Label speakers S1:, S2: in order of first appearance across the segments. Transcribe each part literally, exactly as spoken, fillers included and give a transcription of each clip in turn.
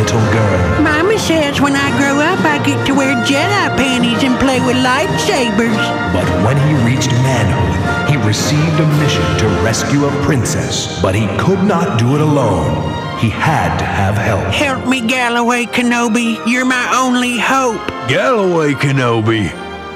S1: gentle girl.
S2: Mama says when I grow up, I get to wear Jedi panties and play with lightsabers.
S1: But when he reached manhood, he received a mission to rescue a princess. But he could not do it alone. He had to have help.
S2: Help me, Galloway Kenobi. You're my only hope.
S3: Galloway Kenobi.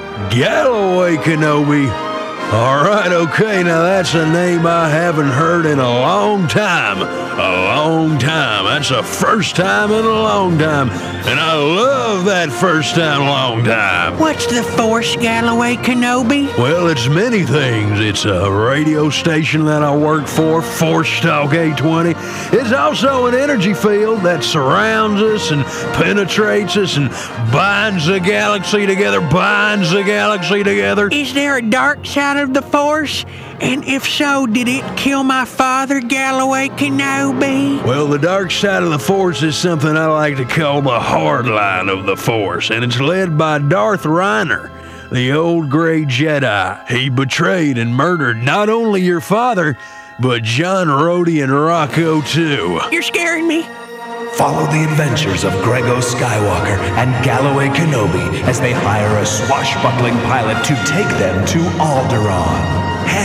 S3: Galloway Kenobi. All right, okay, now that's a name I haven't heard in a long time. A long time. That's the first time in a long time. And I love that first time, long time.
S2: What's the Force, Galloway Kenobi?
S3: Well, it's many things. It's a radio station that I work for, Force Talk eight twenty. It's also an energy field that surrounds us and penetrates us and binds the galaxy together, binds the galaxy together.
S2: Is there a dark side of the Force? And if so, did it kill my father, Galloway Kenobi?
S3: Well, the dark side of the Force is something I like to call the hard line of the Force, and it's led by Darth Reiner, the old gray Jedi. He betrayed and murdered not only your father, but John Rhodey and Rocco, too.
S2: You're scaring me.
S1: Follow the adventures of Grego Skywalker and Galloway Kenobi as they hire a swashbuckling pilot to take them to Alderaan.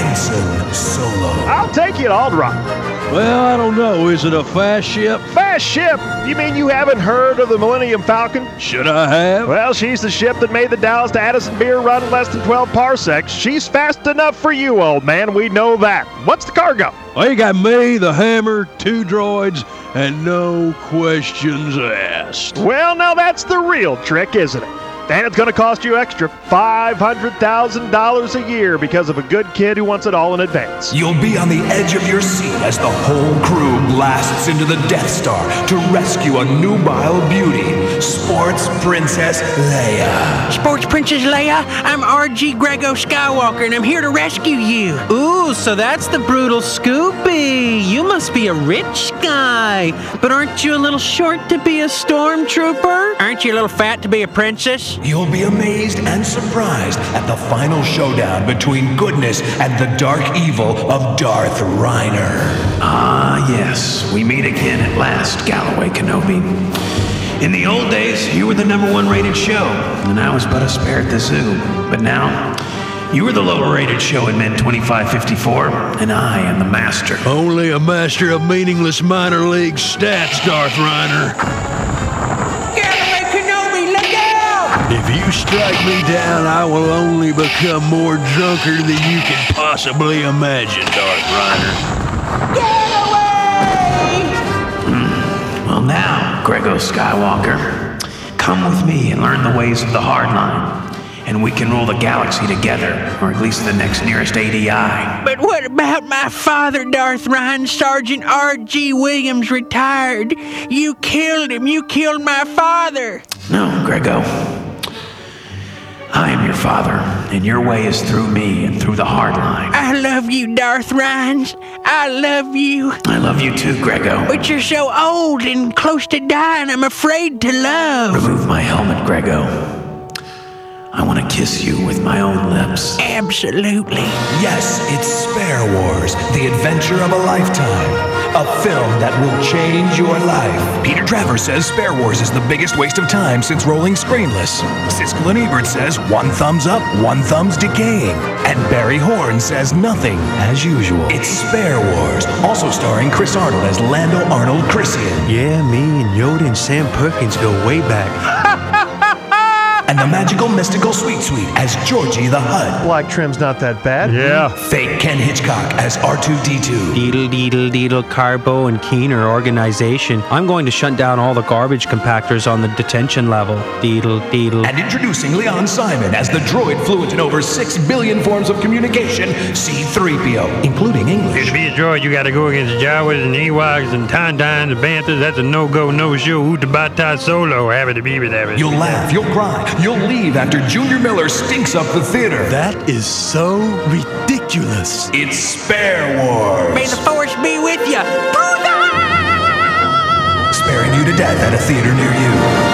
S1: Han Solo.
S4: I'll take you to Alderaan.
S3: Well, I don't know. Is it a fast ship?
S4: Fast ship? You mean you haven't heard of the Millennium Falcon?
S3: Should I have?
S4: Well, she's the ship that made the Dallas to Addison beer run in less than twelve parsecs. She's fast enough for you, old man. We know that. What's the cargo?
S3: Well, you got me, the Hammer, two droids, and no questions asked.
S4: Well, now that's the real trick, isn't it? And it's going to cost you extra five hundred thousand dollars a year because of a good kid who wants it all in advance.
S1: You'll be on the edge of your seat as the whole crew blasts into the Death Star to rescue a nubile beauty, Sports Princess Leia.
S2: Sports Princess Leia, I'm R G Grego Skywalker, and I'm here to rescue you.
S5: Ooh, so that's the brutal Scoopy. You must be a rich guy. But aren't you a little short to be a stormtrooper?
S2: Aren't you a little fat to be a princess?
S1: You'll be amazed and surprised at the final showdown between goodness and the dark evil of Darth Reiner.
S6: Ah, yes, we meet again at last, Galloway Kenobi. In the old days, you were the number one rated show, and I was but a spare at the zoo. But now, you are the lower rated show in Men twenty-five fifty-four, and I am the master.
S3: Only a master of meaningless minor league stats, Darth Reiner. If you strike me down, I will only become more drunker than you can possibly imagine, Darth Reiner.
S2: Get away!
S6: Mm. Well now, Grego Skywalker, come with me and learn the ways of the hardline, and we can rule the galaxy together, or at least the next nearest A D I.
S2: But what about my father, Darth Reiner? Sergeant R G Williams retired. You killed him. You killed my father.
S6: No, Grego. I am your father, and your way is through me and through the hard line.
S2: I love you, Darth Reiner. I love you.
S6: I love you too, Grego.
S2: But you're so old and close to dying, I'm afraid to love.
S6: Remove my helmet, Grego. I want to kiss you with my own lips.
S2: Absolutely.
S1: Yes, it's Spare Wars, the adventure of a lifetime. A film that will change your life. Peter Travers says Spare Wars is the biggest waste of time since rolling screenless. Siskel and Ebert says one thumbs up, one thumb's decaying. And Barry Horn says nothing, as usual. It's Spare Wars, also starring Chris Arnold as Lando Arnold Christian.
S7: Yeah, me and Yoda and Sam Perkins go way back.
S1: And the magical, mystical Sweet Sweet as Georgie the Hutt.
S4: Black trim's not that bad. Yeah.
S1: Fake Ken Hitchcock as R two D two.
S7: Deedle, deedle, deedle, Carbo and Keener organization. I'm going to shut down all the garbage compactors on the detention level. Deedle, deedle.
S1: And introducing Leon Simon as the droid fluent in over six billion forms of communication, C three P O, including English.
S8: To be a droid, you gotta go against Jawas and Ewoks and Tauntauns and Banthas. That's a no-go, no-show. Utabatai Solo. Happy to be with that.
S1: You'll laugh, you'll cry, you'll leave after Junior Miller stinks up the theater.
S7: That is so ridiculous.
S1: It's Spare Wars.
S2: May the Force be with you.
S1: Sparing you to death at a theater near you.